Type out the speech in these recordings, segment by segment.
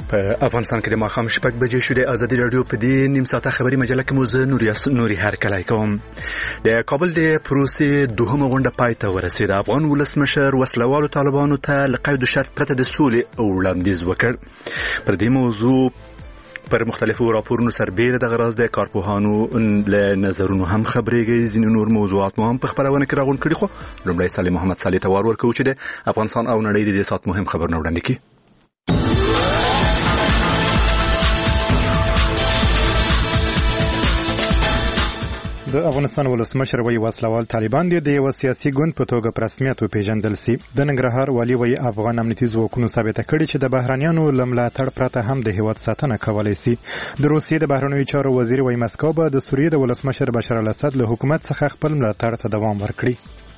په افغانستان کې د ماښام 6 بجې شوې. ازادي رادیو په دې نیم ساعته خبري مجله کې موزه نوري هرکلی کوم. د کابل د پروسې دوهمه غونډه پای ته ورسېده. افغان ولسمشر وسلوالو طالبانو ته له قید شرط پرته د سولې وړاندیز وکړ. پر دې موضوع پر مختلفو راپورونو سربېره د غراز د کارپوهانو له نظرونو هم خبرېږي. ځینې نور موضوعات مو هم په خبرونه کې راغونډ کړي. خو لومړی سالم محمد صالح ته وار ورکوو چې د افغانستان او نړۍ د دې ساعت مهم خبرونه وړاندې کړي. د افغانستان ولسمشر وایي وسلوال طالبان دي د یو سیاسي ګوند په توګه په رسمیت وپېژندل سي. د ننګرهار والي وایي افغان امنیتي ځواکونو ثابته کړې چې د بهرانیانو له ملاتړ پرته هم د هېواد ساتنه کولی سي. د روسیې د بهرنیو چارو وزیر وایي مسکو به د سوریې د ولسمشر بشار الاسد له حکومت څخه خپل ملاتړ ته دوام ورکړي.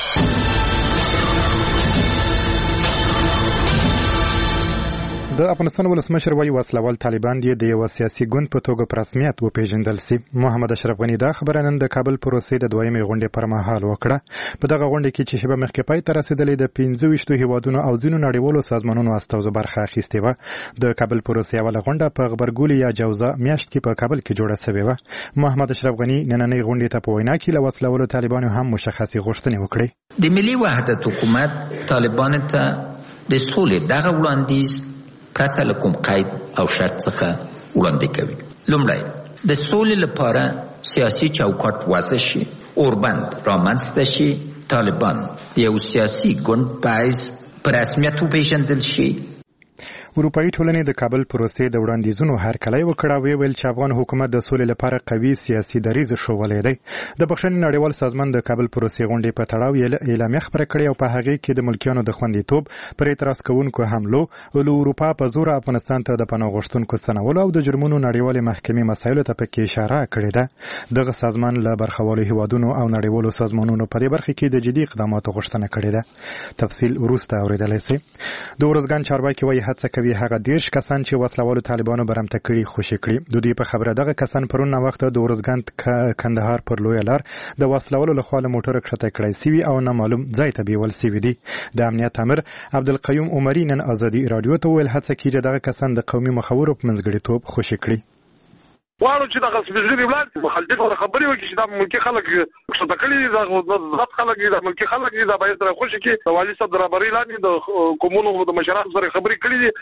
د افغانستان ولسمشر وایي وسلوال طالبان دي د یو سیاسي ګوند په توګه په رسمیت وپېژندل سي. محمد اشرف غني دا خبره نن د کابل پروسې د دویمې غونډې پر مهال وکړه. په دغه غونډه کې چې شیبه مخکې پای ته رسېدلې د 25 هیوادونو او ځینو نړیوالو سازمانونو استازو برخه اخیستې وه. د کابل پروسې اوله غونډه په غبرګولي یا جوزا میاشت کې په کابل کې جوړه شوې وه. محمد اشرف غني نننۍ غونډې ته په وینا کې له وسلوالو طالبانو هم مشخصې غوښتنې وکړې. د ملي وحدت حکومت طالبان ته د سولې دغه وړاندیز پرته له کوم قید او شرط څخه وړاندې کوي. لومړی د سولې لپاره سیاسي چوکاټ وضع شي، اوربند رامنځته شي، طالبان د یو سیاسي ګوند په حیث په رسمیت وپېژندل شي. اروپایي ټولنې د کابل پروسې د وړاندیزونو هرکلی وکړ او ویل چې افغان حکومت د سولې لپاره قوي سیاسي دریځ ښوولی دی. د بخښنې نړیوال سازمان د کابل پروسې غونډې په تړاو اعلامیه خپره کړې او په هغې کې د ملکیانو د خوندیتوب پر اعتراض کوونکو حملو له اروپا په زور افغانستان ته د پناه غوښتونکو ستنولو او د جرمونو نړیوالې محکمې مسایلو ته پکې اشاره کړې ده. دغه سازمان له برخوالو هیوادونو او نړیوالو سازمانونو په دې برخه کې د جدي اقداماتو غوښتنه کړې ده. تفصیل وروسته اورېدلی سئ. د ورځګان چارواکي وایي هڅه کوي هغه 10 کسان چې وسلوالو طالبانو برمته کړي خوشي کړي. د دوی په خبره دغه کسان پرون وخت د ورځګان کندهار پر لویه لار د وسلوالو له خوا له موټر کښته کړی سوي او نامعلوم ځای ته بیول سوي دي. د امنیت امر عبدالقیوم عمري نن ازادي رادیو ته ویل هڅه کوي چې دغه کسان د قومي مخورو په منځګړیتوب خوشي کړي. وارو چې دغه سپېڅلي ولایت مخالفت او خبرې وکړي چې دا ملکي خلک څه کړي، دا ضبط خلک دي، دا ملکي خلک دي، دا باید سره خوشي کړي. د والي صاحب د رهبرۍ لاندې د قومونو د مشرانو سره خبرې کړي دي.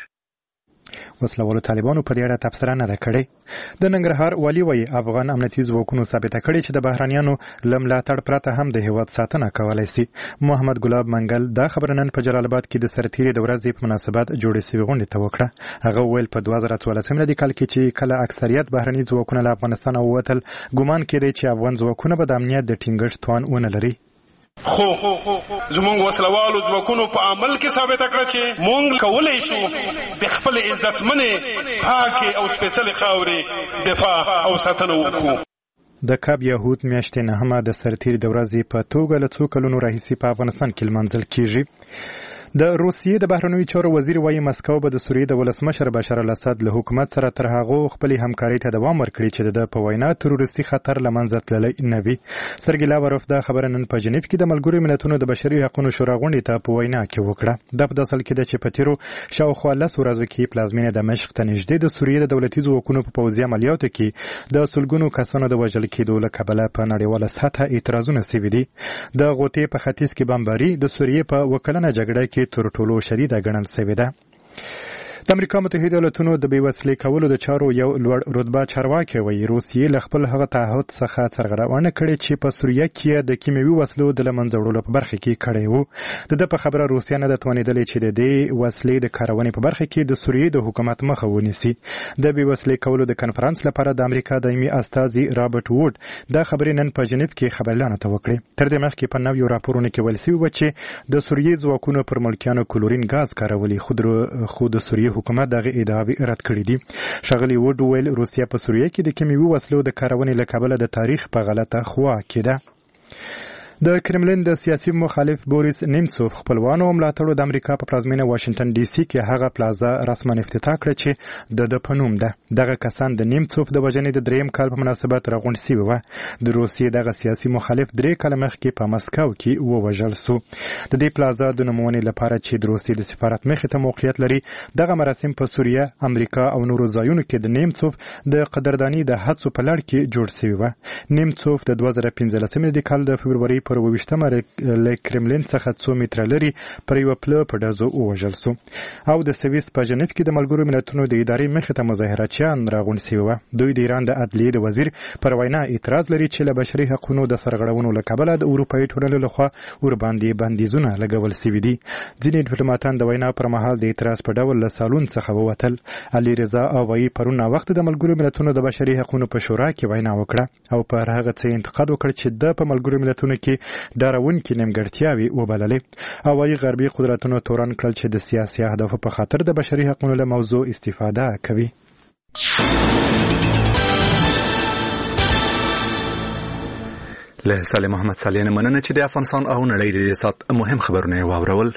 وسلوالو طالبانو په دې اړه تبصره نه ده کړې. د ننګرهار والي وایي افغان امنیتي ځواکونو ثابته کړې چې د بهرانیانو له ملاتړ پرته هم د هېواد ساتنه کولی سي. محمد ګلاب منګل دا خبره نن په جلال آباد کې د سرتیري د ورځې په مناسبت جوړې سوې غونډې ته وکړه. هغه وویل په 2014 میلادي کال کې چې کله اکثریت بهرني ځواکونه له افغانستان ووتل ګمان کېدی چې افغان ځواکونه به د امنیت د ټینګښت توان ونه لري. خو زمونږ وسلوالو ځواکونو په عمل کې ثابته کړه چې مونږ کولی شو د خپل عزتمنې پاکې او سپېڅلې خاورې دفاع او ساتنه وکړو. د کاب یهود میاشتې نهمه د سرتیري د ورځې په توګه له څو کلونو راهیسې په افغانستان کې لمانځل کیږي. د روسیې د بهرنیو چارو وزیر وایي مسکو به د سوریې د ولسمشر بشار الاسد له حکومت سره تر هغو خپلې همکارۍ ته دوام ورکړي چې د په وینا تروریستي خطر له منځه تللی نه وي. سرګي لاوروف دا خبره نن په جنیف کې د ملګرو ملتونو د بشري حقوقو شورا غونډې ته په وینا کې وکړه. دا په داسې حال کې ده چې په تیرو شاوخوا 10 ورځو کې پلازمینه دمشق ته نږدې د سوریې د دولتي ځواکونو په پوځي عملیاتو کې د سلګونو کسانو د وژل کېدو له کبله په نړیواله سطحه اعتراضونه سوي دي. د غوټې په ختیځ کې بمباري د سوریې په وکلنه جګړه کې تر ټولو شدیده ګڼل شوې ده. د امریکا متحده ایالاتونو د بېوسلې کولو د چارو یو لوړ رتبه چارواکي وایي روسیې له خپل هغه تعهد څخه سرغړونه کړې چې په سوریه کې د کیمیاوي وسلو د له منځه وړلو په برخه کې کړی و. د ده په خبره روسیه نه ده توانېدلې چې د دې وسلې د کارونې په برخه کې د سوریې د حکومت مخه ونیسي. د بېوسلې کولو د کنفرانس لپاره د امریکا دایمي استازي رابرټ ووډ دا خبرې نن په جنیف کې خبرلیانو ته وکړې. تر دې مخکې په نویو راپورونو کې ویل شوي و چې د سوریې ځواکونو پر ملکیانو کلورین ګاز کارولي خو د سوریې حکومت دغه ادعاوې رد کړې دي. ښاغلي ووډ ویل روسیه په سوریه کې د کیمیاوي وسلو د کارونې له کبله د تاریخ په غلطه خوا کې ده. د کرملین د سیاسي مخالف بوریس نیمڅوف خپلوانو ملاتړو د امریکا په پلازمینه واشنگټن ډي سي کې هغه پلازا رسماً افتتاح کړه چې د پنوم ده. دغه کسان د نیمڅوف د وژنې د دریم کال په مناسبت راغونډ شوي وو. د روسیې دغه سیاسي مخالف 3 کاله مخکې په مسکو کې ووژل شو. د دې پلازا د نومونې لپاره چې د روسیې د سفارت مخې ته موقعیت لري، دغه مراسم په سوریه، امریکا او نورو ځایونو کې د نیمڅوف د قدرداني د هڅو په لړ کې جوړ شوي وو. نیمڅوف د 2015 کال د فبروري پر 28 له کرملین څخه 2 متره لري پر یو پله په ډزو ووژل شو. او د سویس په جنیف کې د ملګرو ملتونو د ادارې مخې ته مظاهراتچیان راغونډ شوي وو. دوی د ایران د عدلیې د وزیر پر وینا اعتراض لري چې له بشري حقوقو د سرغړونو له کبله د اروپایي ټولنې لخوا ورباندې بندیزونه لګول شوي دي. ځینې ډیپلوماتان د وینا پر مهال د اعتراض په ډول له سالون څخه ووتل. علي رضا اوایي پرون وخت د ملګرو ملتونو د بشري حقوقو په شورا کې وینا وکړه او پر هغه څه انتقاد وکړ چې د په ملګرو ملتونو کې ډاروونکې نیمګړتیاوې وبللې. اوایي غربي قدرتونو تورن کړل چې د سیاسي اهدافو په خاطر د بشري حقوقو له موضوع استفاده کوي. له سالم محمد صالح نه مننه چې د افغانستان او نړۍ د سات مهم خبرونه واورول.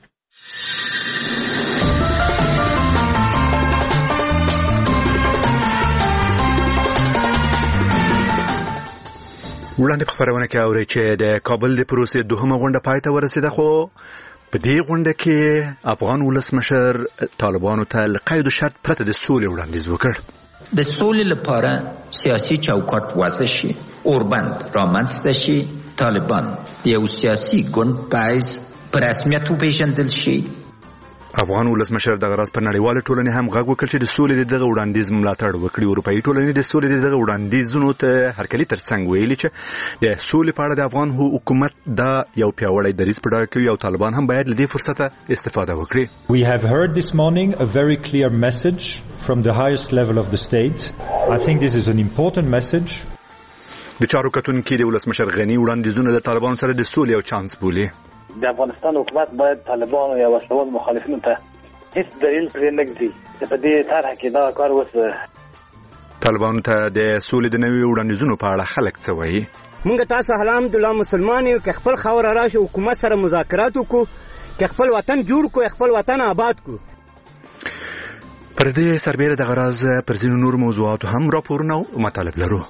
وړاندې په خبرونه کې اوري چې د کابل د پروسې دوهمه غونډه پای ته ورسېده، خو په دې غونډه کې افغان ولسمشر طالبانو ته له قید و شرط پرته د سولې وړاندیز وکړ. د سولې لپاره سیاسي چوکاټ وضع شي، اوربند رامنځته شي، طالبان د یو سیاسي ګوند په حیث په رسمیت وپېژندل شي. افغان ولسمشر دغه راز په نړیواله ټولنې هم غږ وکړ چې د سولې دغه وړاندیز ملاتړ وکړي. اروپایي ټولنې د سولې دغه وړاندیزونو ته هرکلي ترڅنګ ویلي چې د سولې په اړه د افغان حکومت دا یو پیاوړی دریځ په ډاګه کوي او طالبان هم باید له دې فرصته استفاده وکړي. We have heard this morning a very clear message from the highest level of the state. I think this is an important message. د چارو کتونکي د ولسمشر غني وړاندیزونه د طالبان سره د سولې او چانس بولي. د افغانستان حکومت باید طالبان یا وسلوال مخالفینو ته هیڅ دلیل پرې نه ږدي چې په دې طرح کې دا کار وسه. طالبانو ته د سولې د نوي وړاندیزونو په اړه خلک څه وایي؟ مونږ تاسو الحمدلله مسلمان یو، که خپل خاوره راشي حکومت سره مذاکرات وکړو، که خپل وطن جوړ کړو، خپل وطن آباد کړو. پر دې سربېره د غراز پر ځینو نور موضوعاتو هم راپورونه او مطالب لرو.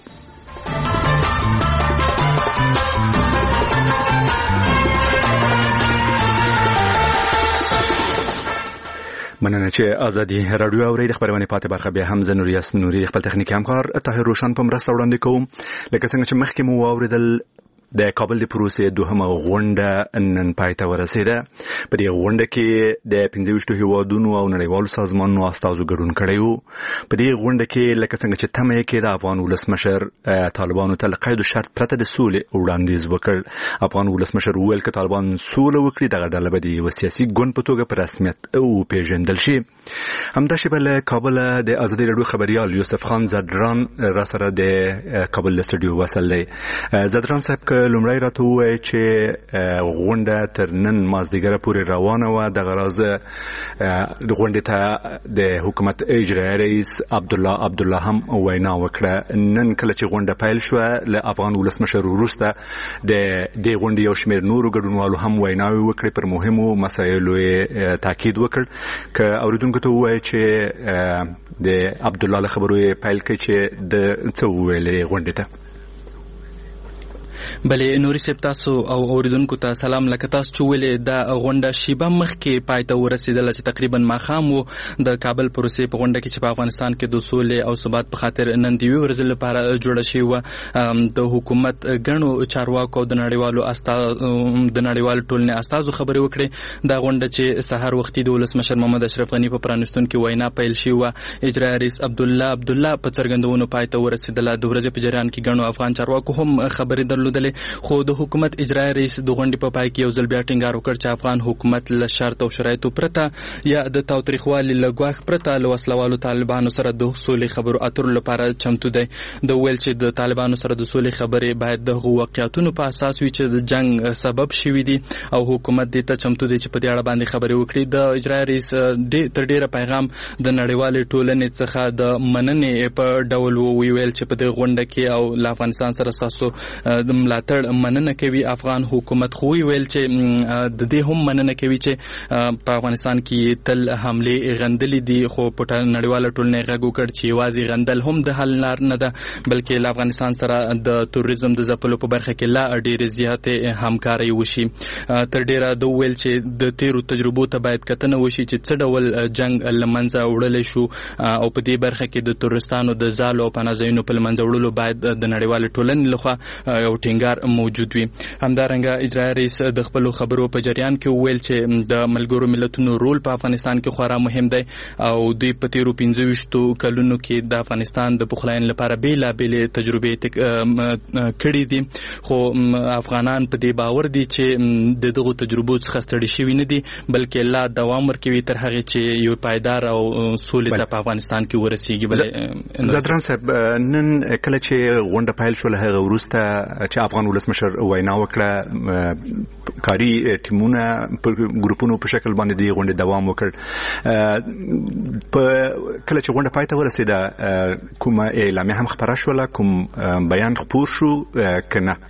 مننه چې ازادي رادیو اوري. د خبرونه پاتې برخه به هم زنوري اسنوري خپل تخنیکی همکار طاهر روشن په مرسته وړاندې کوم. لکه څنګه چې مخکې مو واوریدل د کابل د پروسې دوهمه غونډه نن پای ته ورسېده. په دې غونډه کې د 25 هیوادونو او نړیوالو سازمانونو استازو ګډون کړی وو. په دې غونډه کې لکه څنګه چې تمه یې کېده افغان ولسمشر طالبانو ته له قید و شرط پرته د سولې وړاندیز وکړ. افغان ولسمشر وویل که طالبان سوله وکړي دغه ډله به د یوه سیاسي ګوند په توګه په رسمیت وپېژندل شي. همداشې له کابل د ازادي راډیو خبریال یوسف خان زدران را سره د کابل له سټډیو وصل دی. زدران صاحب لومړی راته ووایي چې غونډه تر نن مازدیګره پورې روانه وه. دغه راز غونډې ته د حکومت اجرایي رئیس عبدالله هم وینا وکړه. نن کله چې غونډه پیل شوه له افغان ولسمشر وروسته د دې غونډې یو شمېر نورو ګډونوالو هم ویناوې وکړې، پر مهمو مسایلو یې تاکید وکړ. که اورېدونکو ته ووایي چې د عبدالله له خبرو یې پیل کړي چې د څه وویلې غونډې ته. بلې نوري صاحب تاسو او اوریدونکو ته سلام. لکه تاسو چې ویلې دا غونډه شیبه مخکې پای ته ورسېدله چې تقریبا ماښام و د کابل پروسې په غونډه کې چې په افغانستان کې د سولې او ثبات په خاطر نن د یوې ورځې لپاره جوړه شوې وه. د حکومت ګڼو چارواکو او د نړیوالو ټولنې استازو خبرې وکړې. دا غونډه چې سهار وختي د ولسمشر محمد اشرف غني په پرانیستونکې وینا پیل شوې وه، اجرایي رئیس عبدالله په څرګندونو پای ته ورسېدله. د ورځې په جریان کې ګڼو افغان چارواکو هم خبرې درلودلې، خو د حکومت اجرایي رئیس د غونډې په پای کې یو ځل بیا ټینګار وکړ چې افغان حکومت له شرط او شرایطو پرته یا د تاوتریخوالي له ګواښ پرته له وسلوالو طالبانو سره د سولې خبرو اترو لپاره چمتو دی. د ویل چې د طالبانو سره د سولې خبرې باید د واقعیتونو په اساس وي چې د جنگ سبب شوي دي او حکومت دې ته چمتو دی چې په دې اړه باندې خبرې وکړي. د اجرایي رئیس تر ډیره پیغام د نړیوالې ټولنې څخه د مننې په ډول ویل چې په دې غونډه کې او له افغانستان سره تاسو د ملاتړ مننه کوي افغان حکومت، خو ویل چې د دې هم مننه کوي چې په افغانستان کې تل حمله غندلې دي، خو په نړیواله ټولنه غږ وکړ چې یوازې غندل هم د حل لار نه ده، بلکې له افغانستان سره د تروریزم د ځپلو په برخه کې لا ډېرې زیاتې همکاري وشي. تر ډېره د ویل چې د تیرو تجربو ته باید کتنه وشي چې څه ډول جنگ لمنځه وړلی شو او په دې برخه کې د تورستانو د ځالو او پناه ځایونو په لمنځه وړلو باید د نړیوالې ټولنې لخوا یو ټینګار موجود وي. همدارنګه اجرایي رئیس د خپلو خبرو په جریان کې ویل چې د ملګرو ملتونو رول په افغانستان کې خورا مهم دی او دوی په تیرو 25 کلونو کې د افغانستان د پخلاینې لپاره بیلابېلې تجربې کړي دي، خو افغانان په دې باور دي چې د دغو تجربو څخه ستړي شوي نه دي، بلکې لا دوام ورکوي تر هغې چې یو پایدار او سولې ته په افغانستان کې ورسیږي. زادران صاحب، نن کله چې غونډه پیل شو له هغه وروسته چې افغان ولسمشر وینا وکړه، کاري ټیمونه په ګروپونو په شکل باندې د غونډې دوام وکړ. کله چې غونډه پای ته ورسېده کومه اعلامیه هم خپره شوله، کوم بیان خپور شو که نه؟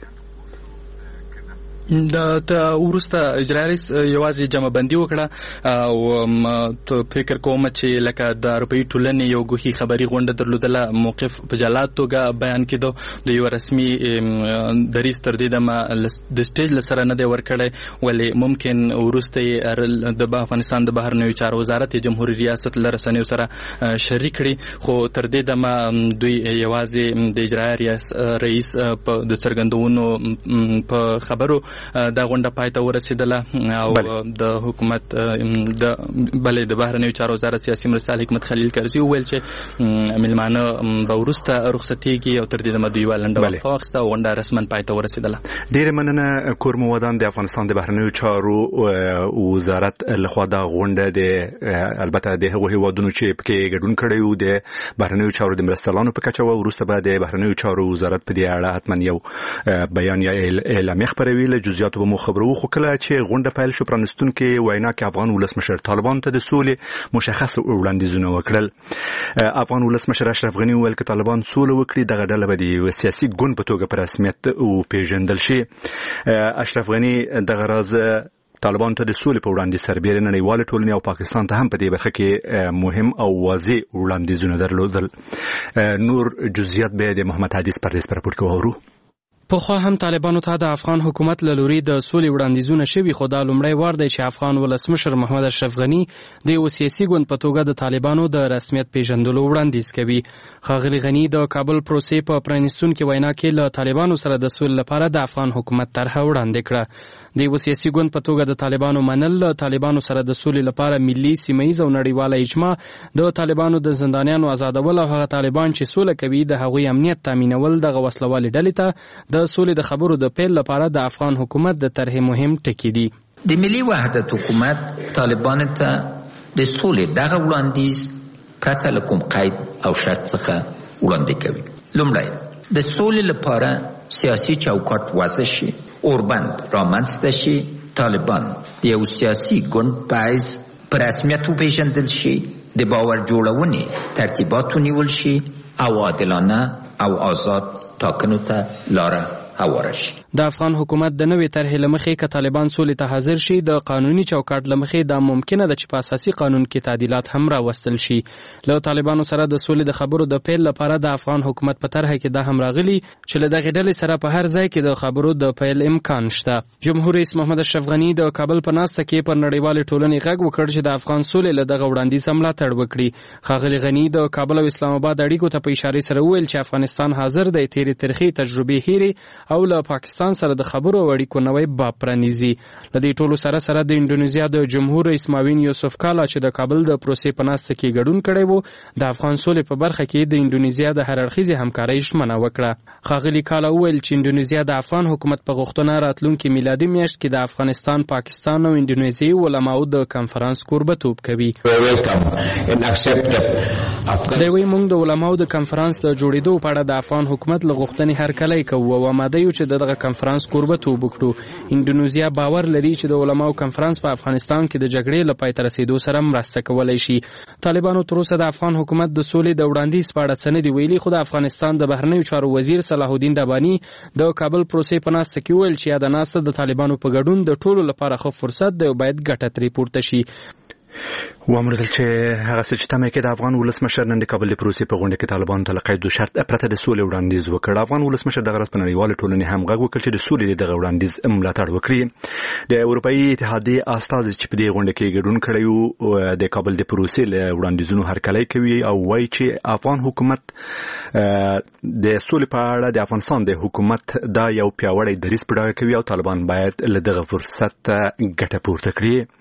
د وروسته اجرایي رئیس یوازې جمع بندي وکړه او فکر کوم چې لکه د اروپایي ټولنې یو ګوښي خبري غونډه درلودله، موقف په جلا توګه بیان کېدو، د یو رسمي دریځ تر دې دمه د سټیج له سره نه دی ورکړی، ولې ممکن وروسته د افغانستان د بهرنیو چارو وزارت جمهوري ریاست له رسنیو سره شریک کړي، خو تر دې دمه دوی یوازې د اجرایي رئیس د څرګندونو په خبرو دا غونډه پای ته ورسېدله او د حکومت د بهرنیو چارو وزارت سیاسي مرستیال حکمت خلیل کرزي وویل چې مېلمانه به وروسته رخصتېږي او تر دې دمه دوی یوه لنډه وقفه واخیسته او غونډه رسما پای ته ورسېدله. ډېرې مننه کورمو ودان. د افغانستان د بهرنیو چارو وزارت لخوا دا غونډه د البته د هغو هېوادونو چې پکې ګډون کړی و د بهرنیو چارو د مرستیالانو په کچه وه، وروسته به د بهرنیو چارو وزارت په دې اړه حتما یو بیان یا اعلامیه خپروي. له جزئیاتو به مو خبرو، خو کله چې غونډه پیل شو پرانستونکو وینا کې افغان ولسمشر طالبان ته د سولې مشخص وړاندیزونه وکړل. افغان ولسمشر اشرف غني وویل چې طالبان سوله وکړي دغه ډله به د سیاسي ګوند په توګه په رسمیت وپېژندل شي. اشرف غني دغه راز طالبان ته د سولې په وړاندیز سربېره نړیواله ټولنې او پاکستان ته هم په دې برخه کې مهم او واضح وړاندیزونه درلودل. نور جزئیات به د محمد حدیث پردیس پر راپور کې واورو. پخوا هم طالبانو ته د افغان حکومت له لوري د سولې وړاندیزونه شوي، خو دا لومړی وار دی چې افغان ولسمشر محمد اشرف غني د یو سیاسي ګوند په توګه د طالبانو د رسمیت پیژندلو وړاندیز کوي. ښاغلي غني د کابل پروسې په پرانیستونکې وینا کې له طالبانو سره د سولې لپاره د افغان حکومت طرحه وړاندې کړه. د یو سیاسي ګوند په توګه د طالبانو منل له طالبانو سره د سولې لپاره ملي، سیمهیز او نړیواله اجماع، د طالبانو د زندانیانو آزادول او هغه طالبان چې سوله کوي د هغوی امنیت تامینول دغه وسلوالې ډلې ته د سولې د خبرو د پیل لپاره د افغان حکومت د طرحې مهم ټکي دي. د ملي وحدت حکومت طالبان ته د سولې دغه وړاندیز پرته له کوم قید او شرط څخه وړاندې کوي. لومړی د سولې لپاره سیاسي چوکاټ وضع شي، اوربند رامنځته شي، طالبان د یو سیاسي ګوند په حیث په رسمیت وپېژندل شي، د باور جوړونې ترتیبات ونیول شي او عادلانه او آزاد ټاکنو ته لاره هواره شي. د افغان حکومت د نوې طرحې له مخې که طالبان سولې ته حاضر شي، د قانوني چوکاټ له مخې دا ممکنه ده چې په اساسي قانون کې تعدیلات هم راوستل شي. له طالبانو سره د سولې د خبرو د پیل لپاره د افغان حکومت په طرحه کې دا هم راغلي چې له دغې ډلې سره په هر ځای کې د خبرو د پیل امکان شته. جمهور رئیس محمد اشرف غني د کابل په ناسته کې پر نړیوالې ټولنې غږ وکړ چې د افغان سولې له دغه وړاندیز ملاتړ وکړي. ښاغلي غني د کابل او اسلام آباد اړیکو ته په اشارې سره وویل چې افغانستان حاضر دی تیرې ترخې تجربې هېرې او له پاکستان سره د خبرو اړیکو نوی باب پرانیزي. له دې ټولو سره سره د انډونیزیا د جمهور رئیس ماوین یوسف کالا چې د کابل د پروسې په ناسته کې ګډون کړی و، د افغان سولې په برخه کې د انډونیزیا د هر اړخیزې همکارۍ ژمنه وکړه. ښاغلي کالا وویل چې انډونیزیا د افغان حکومت په غوښتنه راتلونکې میلادي میاشت کې د افغانستان، پاکستان او انډونیزیایي علماو د کنفرانس کوربتوب کوي. دوی موږ د علماو د کنفرانس د جوړېدو په اړه د افغان حکومت له غوښتنې هرکلی کوو او آماده یو چې دغه کنفرانس کوربتوب وکړو. انډونیزیا باور لري چې د علماو کنفرانس په افغانستان کې د جګړې له پای ته رسیدو سره مرسته کولی شي. طالبانو تر اوسه د افغان حکومت د سولې د وړاندیز په اړه څه نه دي ویلي، خو د افغانستان د بهرنیو چارو وزیر صلاح الدین رباني د کابل پروسې په ناسته کې ویل چې دا ناسته د طالبانو په ګډون د ټولو لپاره ښه فرصت دی او باید ګټه ترې پورته شي. وامردل چې هغه څه چې تمه کې د افغان ولسمشر نن د کابل د پروسې په غونډه کې طالبانو ته لقید شرط پرته د سولې وړاندیز وکړ. افغان ولسمشر د غرض په نړیواله ټولنې هم غږ وکړ چې د سولې دغه وړاندیز ملاتړ وکړي. د اروپאי اتحادیې استازي چې په دې غونډه کې ګډون کړی وو د کابل د پروسې له وړاندیزونو هرکلی کوي او وایي چې افغان حکومت د سولې په اړه د افغانستان د حکومت دا یو پیاوړی دریځ په ډاګه کوي او طالبان باید له دغه فرصت ګټه پورته کړي.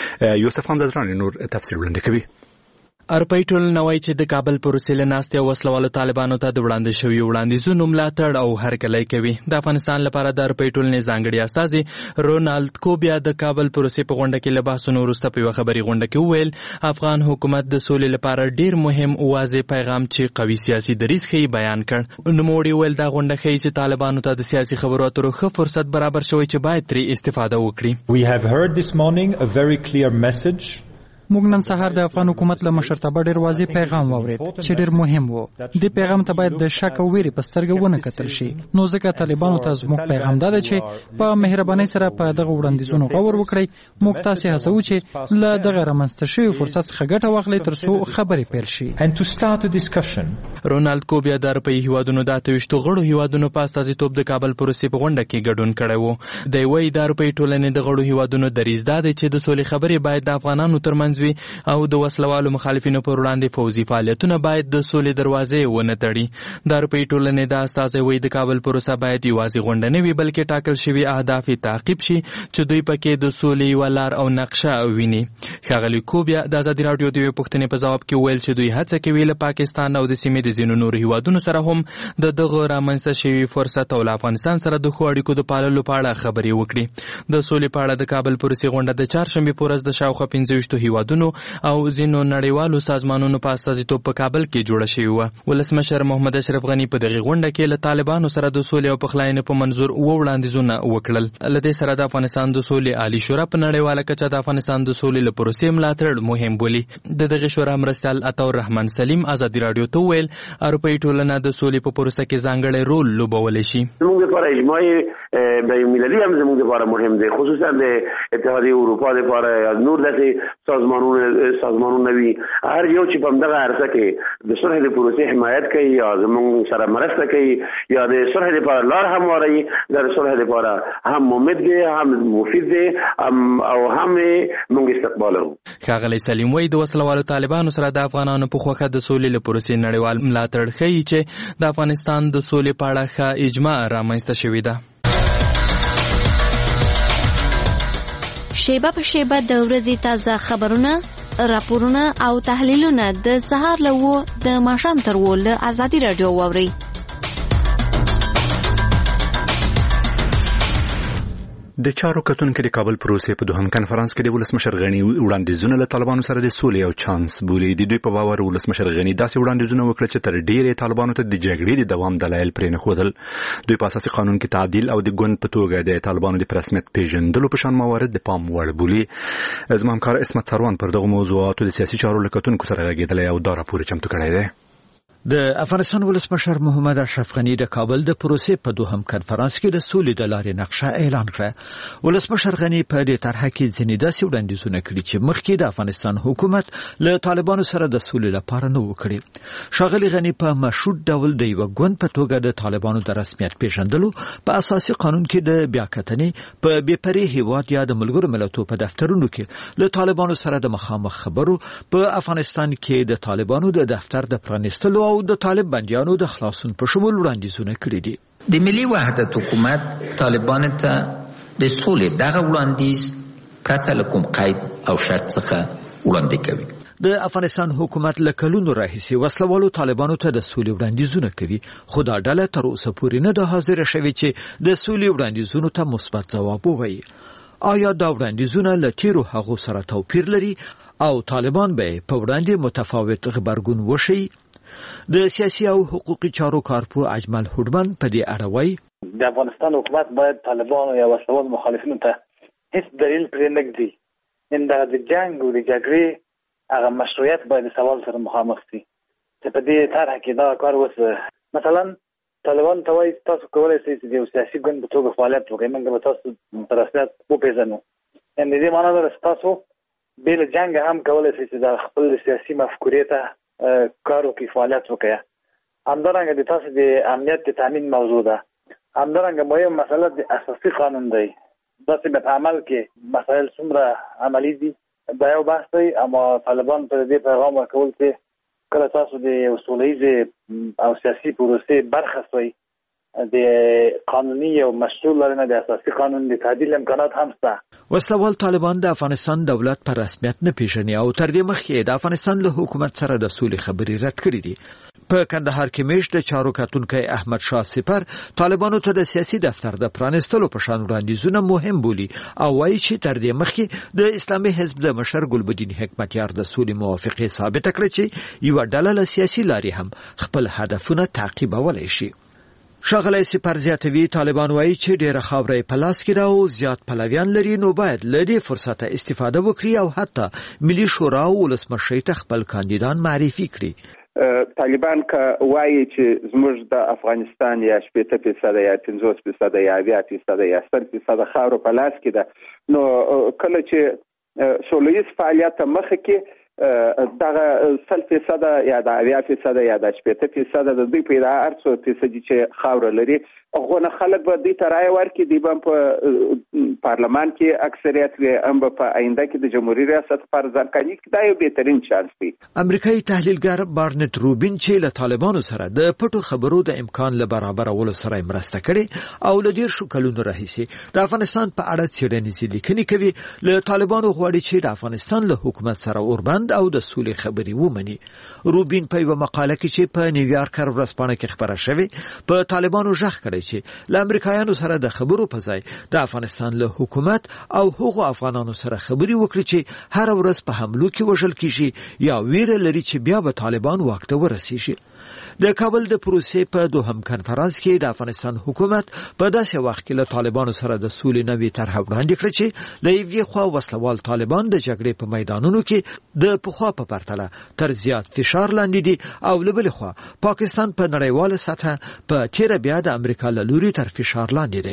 یوسف حمزه نور تفسیر وړاندې کوي. اروپאי ټولنه وایي چې د کابل پروسې له ناستې او وسلوالو طالبانو ته د وړاندې شوي وړاندیزونو ملاتړ او هرکلی کوي. د افغانستان لپاره د اروپאי ټولنې ځانګړي استازي رونالد کوبیا د کابل پروسې په غونډه کې له بحثونو وروسته په یوه خبري غونډه کې وویل افغان حکومت د سولې لپاره ډیر مهم واضح پیغام چې قوي سیاسي دریځ ښیي بیان کړ. نوموړي وویل دا غونډه ښیي چې طالبانو ته د سیاسي خبرو اترو ښه فرصت برابر شوی چې باید ترې استفاده وکړي. We have heard this morning a very clear message. موږ نن سهار د افغان حکومت له مشرتابه ډیر واضح پیغام واورید چې ډیر مهم وو. د پیغام ته باید د شک او ویرې په سترګه ونه کتل شي. نو ځکه طالبانو ته زموږ پیغام دا دی چې په مهربانۍ سره په دغه وړاندیزونو غور وکړئ. موږ تاسو هڅوو چې له دغه رامنځته شوي فرصت څخه ګټه واخلئ تر څو خبرې پیل شي. And to start a discussion. رونالد کوبیا د اروپאי هیوادونو د 28 غړو هیوادونو په استازیتوب د کابل پروسې په غونډه کې ګډون کړی وو. د وایي د اروپאי ټولنې د غړو هیوادونو دریځ دا دی چې د سولې خبرې باید د افغانانو ترمنځ وي او د وسلوالو مخالفینو پر وړاندې فوزي فعالیتونه باید د سولې دروازې ونه تړي. د اروپאי ټولنې د استازي وایي د کابل پروسه باید یوازې غونډه نه وي بلکې ټاکل شوي اهداف تعقیب شي چې دوی پکې د سولې یوه لار او نقشه ویني. ښاغلي کوبیا د ازادي راډیو د یوې پوښتنې په ځواب کې ویل چې دوی هڅه کوي له پاکستان او د سیمې د ځینو نورو هیوادونو سره هم د دغه رامنځته شوي فرصت او له افغانستان سره د ښو اړیکو د پاللو په اړه خبرې وکړي. د سولې په اړه د کابل پروسې غونډه د چهارشنبې په ورځ د شاوخوا 15 هیوادونو او ځینو نړیوالو سازمانونو په استازیتوب په کابل کې جوړه شوې وه. ولسمشر محمد اشرف غني په دغه غونډه کې له طالبانو سره د سولې او پخلاینې په منظور وړاندیزونه وکړل. له دې سره د افغانستان د سولې عالی شورا په نړیواله کچه د افغانستان د سولې له پروسې ملاتړ مهم بولي. د دغه شورا مرستیال عطاء الرحمن سلیم ازادي راډیو ته ویل اروپאי ټولنه د سولې په پروسه کې ځانګړی رول لوبولی شي. زموږ لپاره اجماع بین‌المللي هم زموږ لپاره مهم دی، خصوصا د اتحادیې اروپا لپاره نور داسې سازمانونه وي هر یو چې په همدغه عرصه کې د صلح د پروسې حمایت کوي یا زموږ سره مرسته کوي یا د صلح لپاره لار همواري. د صلح لپاره هم مفید دی هم مفید دی او هم موږ استقبال لرو. ښاغلی سلیم وایي د وسلوالو طالبانو سره د افغانانو په خوښه د سولې له پروسې نړیوال ملاتړ ښیي چې د افغانستان د سولې په اړه ښه اجماع رامنځته شوې ده. شیبه په شیبه د ورځې تازه خبرونه، راپورونه او تحلیلونه د سهار له 9 د ماښام تر 10 له ازادي راډیو واورئ. د چارو کتونکو د کابل پروسې په دوهم کنفرانس کې د ولسمشر غني وړاندیزونه له طالبانو سره د سولې او چانس بولي. د دوی په باور ولسمشر غني داسې وړاندیزونه وکړل چې تر ډیره طالبانو ته د جګړې د دوام دلایل پرې نه ښودل. دوی په اساسي قانون کې تعدیل او د ګوند په توګه د طالبانو د رسمیت پیژندلو په شان موارد د پام وړ بولي. زما همکار اسمت سروان پر دغه موضوعاتو د سیاسي چارو له کتونکو سره غږېدلی او دا راپور چمتو کړی دی. د افغانستان ولسمشر محمد اشرف غني د کابل د پروسې په دوهم کنفرانس کې د سولې د لارې نقشه اعلان کړه. ولسمشر غني په دې طرحه کې ځینې داسې وړاندیزونه کړي چې مخکې د افغانستان حکومت له طالبانو سره د سولې لپاره نه وکړي. ښاغلي غني په مشروط ډول د یو ګوند په توګه د طالبانو د رسمیت پیژندلو په اساسي قانون کې د بیاکتنې په بېپرې هیواد یا د ملګرو ملتونو په دفترونو کې له طالبانو سره د مخامخ خبرو په افغانستان کې د طالبانو د دفتر د پرانیستلو او د طالب بندیانو د خلاصون په شمول وړاندیزونه کړي دي. د ملي وحدت حکومت طالبان ته د سولې دغه وړاندیز پرته له کوم قید او شرط څخه وړاندې کوي. د افغانستان حکومت له کلونو راهیسې وسلوالو طالبانو ته د سولې وړاندیزونه کوي، خو دا ډله تر اوسه پورې نه ده حاضره شوې چې د سولې وړاندیزونو ته مثبت ځواب ووایي. آیا دا وړاندیزونه له تیرو هغو سره توپیر لري او طالبان به په وړاندې متفاوت غبرګون وشي؟ د سیاسي او حقوقي چارو کارپو اجمل هوډمن په دې اړه وایي د افغانستان حکومت باید طالبانو یا وسلوال مخالفینو ته هیڅ دلیل پرې نږدي ان د جنگ او د جګړې هغه مشروعیت باید سوال سره مخامخ شي چې په دې طرح کې دا کار وس مثلا طالبان ته وایي تاسو کولای شئ چې د سیاسي ګوند په توګه فعالیت وکړئ موږ به تاسو په رسمیت وپېژنو ان دې معنا ده چې تاسو بل جنگ هم کولای شئ چې د خپل سیاسي مفکورې ته کار وکړئ فعالیت وکړئ همدارنګه د تاسو د امنیت د تامین موضوع ده همدارنګه مهم مسله د اساسي قانون دی داسې په عمل کې مسایل څومره عملی دي دا یو بحث دی اما طالبان پر دې پیغام ورکول چې کله تاسو د سولهییز او سیاسي پروسې برخه شئ د قانوني او مشروع لرنه د اساسي قانون د تعدیل امکانات هم شته. وسلوال طالبان د افغانستان دولت پر رسمیت نه پیژني او تر دې مخکې د افغانستان له حکومت سره د سولې خبرې رد کړې دي. په کندهار کې میشت د چارو کتونکي احمد شاه سپر طالبانو ته د سیاسي دفتر د پرانستلو په شان وړاندیزونه مهم بولي او وایي چې تر دې مخکې د اسلامي حزب د مشر ګلبدین حکمتیار د سولې موافقه ثابت کړې چې یو ډله له سیاسي لارې هم خپل هدفونه تعقیبولای شي. شاغلی سپر زیاتوي طالبان وایي چې ډیره خاوره په لاس کې ده او زیات پلویان لري نو باید له دې فرصته استفاده وکړي او حتی ملي شورا او ولسمشر ته خپل کاندیدان معرفي کړي. طالبان که وایي چې زموږ د افغانستان یا 80% یا 50% یا 80% یا 100% خاوره په لاس کې ده نو کله چې سولهییز فعالیت مخه کې دغه 100% یا د 80% یا د 80% د دوی په هر څو فیصدي چې خاوره لري هغه خلک به دې ترای ورکړي دی په پارلمان کې اکثریت وي هم په آینده کې د جمهوریت ریاست پر ځانګړي کې دا یو بهترین چانس دی. امریکایي تحلیلګر بارنټ روبین چې له طالبانو سره د پټو خبرو د امکان له برابرولو سره مرسته کړي او له ډیر شو کلونو راهیسې د افغانستان په اړه څېړنیزې لیکنې کوي له طالبانو غواړي چې د افغانستان له حکومت سره اوربند او د سولې خبرې ومني. روبین په یو مقاله کې چې په نیویارک ورځپاڼه کې خبره شوې په طالبانو ژغ کړی چې له امریکایانو سره د خبرو په ځای د افغانستان له حکومت او هغو افغانانو سره خبرې وکړي چې هر ورځ په حملو کې وژل کیږي یا ویره لري چې بیا به طالبان واک ته ورسیږي. د کابل د پروسې په دوهم کنفرانس کې د افغانستان حکومت په داسې وخت کې له طالبانو سره د سولې نوې طرح وړاندې کړه چې له یوې خوا وسلوال طالبان د جګړې په میدانونو کې د پخوا په پرتله تر زیات فشار لاندې دي او له بلې خوا پاکستان په نړیواله سطحه په تیره بیا د امریکا له لوري تر فشار لاندې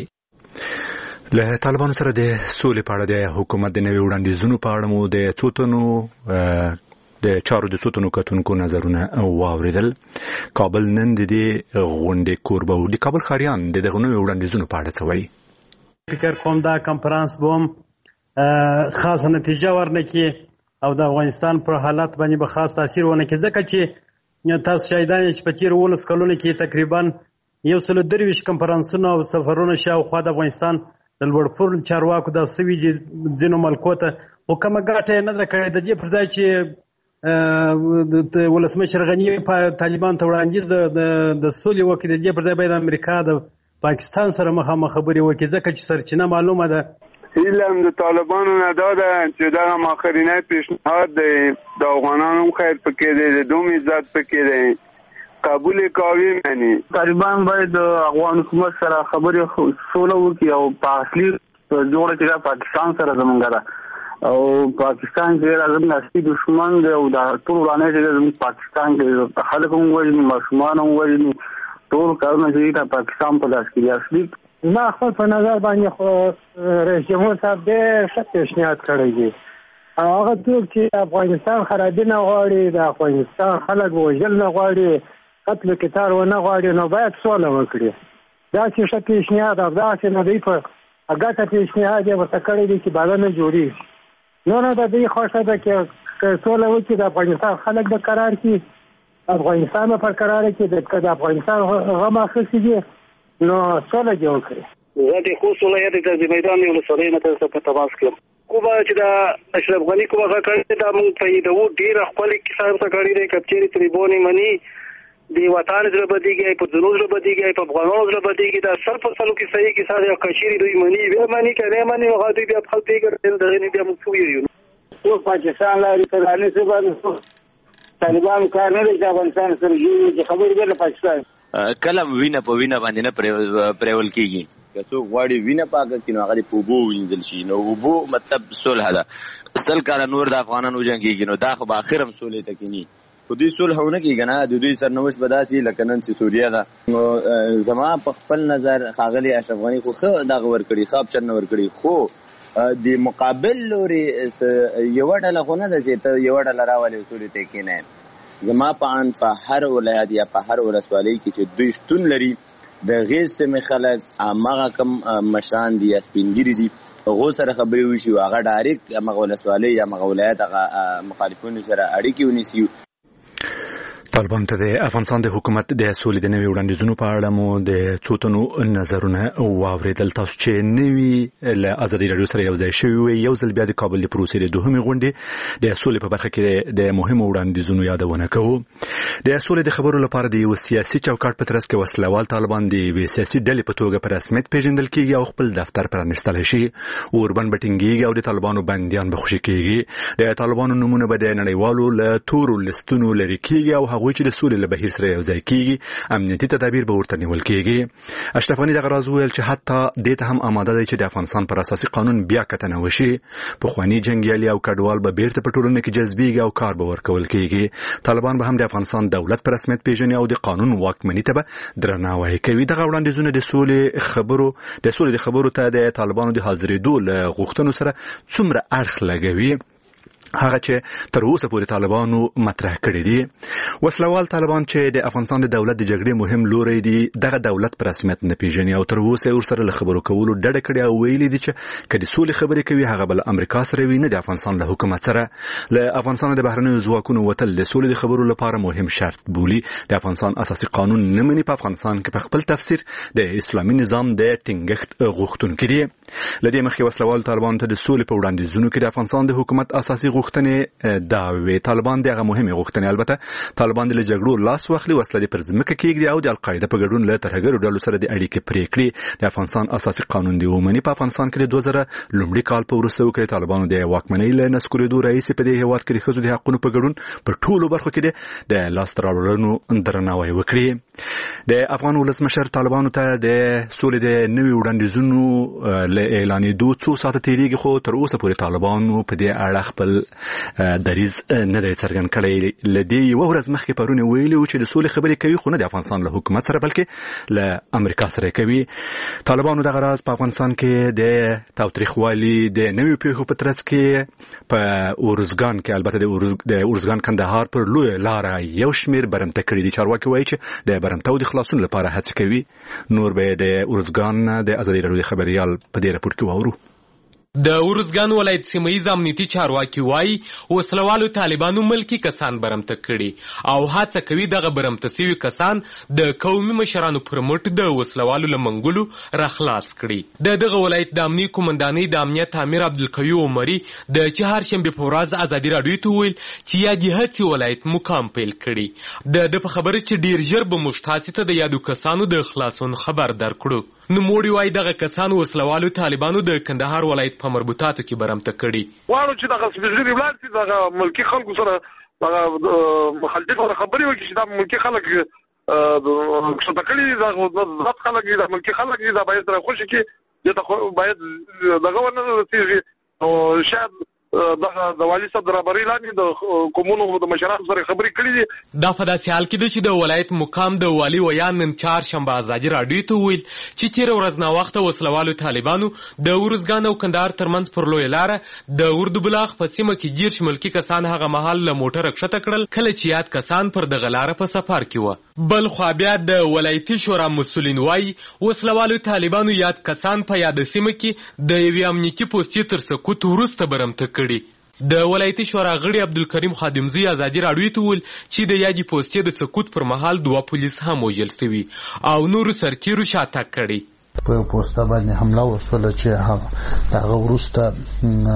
دی. له طالبانو سره د سولې په اړه د حکومت د نوې وړاندیزونو په اړه مو د څوتنو د چارو د څوتنو کتونکو نظرونه واوریدل. کابل نن د دې غونډې کوربه و. د کابل ښاریان د دغه نوې وړاندیزونو په اړه څه وایي؟ فکر کوم دا کنفرانس بوم خاصه نتیجه ورنکړي او د افغانستان پر حالت باندې به خاص تاثیر ونه کړي ځکه چې تاسو شاهدان چې په تیر 19 کلونو کې تقریبا 123 کنفرانسونه او سفرونه شاوخوا د افغانستان د لوړپوړو چارواکو د سوي ځینو ملکو ته حکومت ګټه نه ده کړې. د دې پر ځای چې ولسمشر غنی په طالبان ته وړاندیز د سولې وکړي د دې پر ځای باید امریکا د پاکستان سره مخامخ خبرې وکړي ځکه چې سرچینه معلومه ده. علم د طالبانو نه داده چې دغه ماخرینه پیشنهاد دی د افغانانو خیر پکې دی د دوم عزت پکې دی قبول کوي معنی طالبان باید د افغان حکومت سره خبرې سوله وکړي او په اصلي جوړه چې پاکستان سره زمونږ ده او پاکستان چې راځي اصلي دشمن دی او د ټول ورانه چې زموږ پاکستان کې خلک هم وایي ماشومان هم وایي ټول کارونه چې د پاکستان په لاس کې اصلي ما خپل په نظر باندې خو رئیس جمهور صاحب ډېر ښه پیشنهاد کړی دی. هغه څوک چې افغانستان خرابي نه غواړي د افغانستان خلک وژل نه غواړي قتل قتال ونه غواړي نو باید سوله وکړي. داسې ښه پیشنهاد او داسې نه دی په ګټه پیشنهاد یې ورته کړی دی چې بالا نه جوړېږي. نو د دې خوښه ده چې سوله وکړي د افغانستان خلک به قرار کړي افغانستان به پر قرار کړي د افغانستان غم اخیستي دي نو سوله جوړ کړي. زه د خو سوله د میدان یو لسړی نه تاسو په تماس کړم کومه چې د اشرف غنی کومه کړی دا موږ ته د ډیر خپل کسان ته کړی دی کپچری تریبونی منی دی وطن زره بدیږي په ضرور زره بدیږي په افغانانو زره بدیږي دا سر په سلو کې صحیح کې ساده کشيري دوی منی به منی کنه منی هغه دوی بیا خپل پیګر دغه نه بیا موږ ویو نو پاکستان لري ته نه څه باندې طالبان کار نه دی چې افغانستان سره جوړ چې خبرې دی له پاکستان کله وینه په وینه باندې نه پرېول کېږي که څوک غواړي وینه پاکه کړي نو هغه په اوبو وینځل شي نو اوبو مطلب صلح ده 100 کاله نور د افغانانو جنګېږي نو دا خو به اخر هم صلح ته کېني خو دوی صلح ونه کېږي نه د دوی سرنوشت به داسې لکه نن چې سوریه ده نو زما په خپل نظر ښاغلي اشرف غني خو ښه دغه ورکړي ښه اپشن نه ورکړي خو د مقابل لوري یوه ډله خو نه ده چې ته یوه ډله راولې صلح ته کېنئ زما په اند په هر ولایت یا په هر ولسوالۍ کې چې دوی شتون لري د غیز سیمې خلک هماغه کم مشران دي یا سپین ږیري دي هغو سره خبرې وشي او هغه ډایرکټ هماغه ولسوالۍ یا هماغه ولایت هغه مخالفینو سره اړیکې ونیسي. طالبان ته د افغانستان د حکومت د سولې د نوي وړاندیزونو په اړه مو د څو تنو نظرونه واورېدل. تاسو چې نوي له ازادي راډیو سره یو ځای شوي وي یو ځل بیا د کابل د پروسې د دوهمې غونډې د سولې په برخه کې د مهمو وړاندیزونو یادونه کوو. د سولې د خبرو لپاره د یو سیاسي چوکاټ په ترڅ کې وسلوال طالبان د یوې سیاسي ډلې په توګه په رسمیت پیژندل کېږي او خپل دفتر پرانیستلی شي. اوربند به ټینګېږي او د طالبانو بندیان به خوشي کېږي. د طالبانو نومونه به د نړیوالو له تورو لستونو لرې کېږي او هغوی چې د سولې له بهیر سره یو ځای کېږي امنیتي تدابیر به ورته نیول کېږي. اشرف غني دغه راز وویل چې حتی دې ته هم آماده دی چې د افغانستان پر اساسي قانون بیا کتنه وشي. پخواني جنګیالي او کډوال به بیرته په ټولنه کې جذبېږي او کار به ورکول کېږي. طالبان به هم د افغانستان دولت په رسمیت پیژني او د قانون واکمني ته به درناوی کوي. دغه وړاندیزونه د سولې د خبرو ته د طالبانو د حاضرېدو له غوښتنو سره څومره اړخ لګوي هغه چې تر اوسه پورې طالبانو مطرح کړی دي. وسلوال طالبان چې د افغانستان د دولت د جګړې مهم لوری دي دغه دولت په رسمیت نه پیژني او تر اوسه ورسره له خبرو کولو ډډه کړې او ویلي دي چې که د سولې خبرې کوي هغه به له امریکا سره وي نه د افغانستان له حکومت سره. له افغانستان د بهرنیو ځواکونو وتل د سولې د خبرو لپاره مهم شرط بولي. د افغانستان اساسي قانون نه مني. په افغانستان کې په خپل تفسیر د اسلامي نظام د ټینګښت غوښتونکي دي. له دې مخکې وسلوال طالبان ته د سولې په وړاندیزونو کې د افغانستان د حکومت اساسي غوښتنې دا وي. طالبان دغه مهمه غوښتنې البته طالبان د جګړو لاس واخلي وسلې پر ځمکه کېږدي او د القاعده په ګډون له ترهګرو ډلو سره د اړیکې پرې کړي. د افغانستان اساسي قانون دی ومني. په افغانستان کې د 2000 لومړي کال په وروستیو کې طالبانو د واکمنۍ له نسکورېدو راهیسې په دې هېواد کې د ښځو د حقونو په ګډون په ټولو برخو کې د لاسته راوړنو درناوی وکړي. د افغان ولسمشر طالبانو ته د سولې د نوي وړاندیزونو له اعلانېدو څو ساعته تېرېږي خو تر اوسه پورې طالبانو په دې اړه خپل دریځ نه دی څرګند کړی. له دې یوه ورځ مخکې پرون ویلي و چې د سولې خبرې کوي خو نه د افغانستان له حکومت سره بلکې له امریکا سره کوي. طالبانو دغه راز په افغانستان کې د تاوتریخوالي د نویو پیښو په ترڅ کې په اورزګان کې البته د اورزګان کندهار پر لویه لاره یو شمېر برمته کړي دي. چارواکي وایي چې د برمتو د خلاصون لپاره هڅه کوي. نور به د اورزګان د ازادي راډیو خبريال په دې راپور کې واورو. د اورزګان ولایت سیمه‌ییز امنیتي چارواکي وایي وسلوالو طالبانو ملکی کسان برمته کړي او هڅه کوي دغه برمته شوي کسان د قومي مشرانو پر مټ د وسلوالو له منګولو راخلاص کړي. دغه ولایت د امنیتي قومندانۍ د امنیت امیر عبدالقوي عمري د چهارشنبې په ورځ ازادي راډیو ته وویل چې یادې هڅې ولایت مقام پیل کړي. د په خبره چې ډیر ژر به موږ تاسې ته د یادو کسانو د خلاصون خبر درکړو. نوموړي وایي دغه کسانو وسلوالو طالبانو د کندهار ولایت په مربوطاتو کې برمته کړي. غواړو چې دغه سپېڅلي ولاړ شي دغه ملکي خلکو سره دغه مخالفت سره خبرې وکړي چې دا ملکي خلک ښکته کړي دي دا ذات خلک دي دا ملکي خلک دي دا باید سره خوشي کړي دې ته باید دغه ونه رسېږي نو شاید دغه د والي صاحب د رهبرۍ لاندې د قومونو د مشرانو سره خبرې کړي دي. دا په داسې حال کې ده چې د ولایت مقام د والي ویان نن چهارشنبه ازادي راډیو ته وویل چې تېره ورځ ناوخته وسلوالو طالبانو د اورزګان او کندهار ترمنځ پر لویه لاره د اردو بلاغ په سیمه کې ګیرش ملکي کسان هغه مهال له موټره کښته کړل کله چې یاد کسان پر دغه لاره په سفر کې وه. بل خوا بیا د ولایتي شورا مسؤلین وایي وسلوالو طالبانو یاد کسان په یاده سیمه کې د یوې امنیتي پوستې تر سقوط وروسته برمته کړي. د ولایتي شورا غړي عبدالکریم خادمزی ازادي راډیو ته وویل چې د یادې پوستې د سقوط پر مهال 2 پولیس هم وژل شوي او نورو سرتیرو شاتګ کړی. په پوسټه باندې حمله وسوله چې هغه وروسته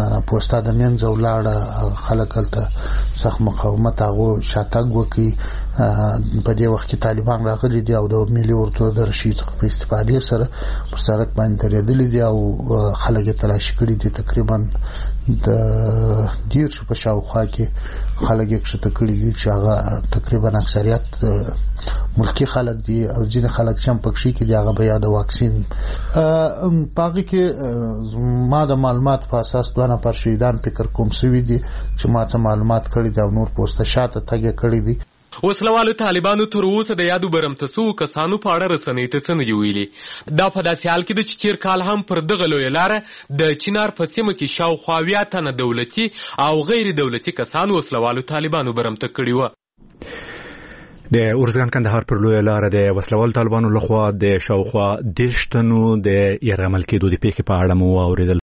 پوسټه د منځه ولاړه خلک هلته سخت مقاومت هغو شاتګ وکړي په دې وخت کې طالبان راغلي دي او د ملي اردو د رشید په استفادې سره پر سړک باندې درېدلي دي او خلک تلاشي کړي دي. تقریبا د ډیر په شاوخوا کې خلک یې کښته کړي دي چې هغه تقریبا اکثریت ملکی خلک دي او ځینې خلک چې په کښې کې دي هغه بیا د واکسین پاغي کې ما د معلومات په اساس 2 نفر شهیدان فکر کوم سوي دي چې ما څه معلومات کړي دي او نور پوسټه شاته تګ کړي دي. وسلوالو طالبانو تر اوسه د یادو برمتسو کسانو په اړه رسنۍ ته څه نه دي ویلي. دا په داسې حال کې ده چې تېر کال هم پر دغه لویه لاره د چنار په سیمه کې شاوخوا 80 تنه دولتي او غیر دولتي کسان وسلوالو طالبانو برمته کړي وه. د اورزګان کندهار پر لویه لاره د وسلوال طالبانو لخوا د شاوخوا 10 تنو د یرغمل کېدو د پیښې په اړه مو واوریدل.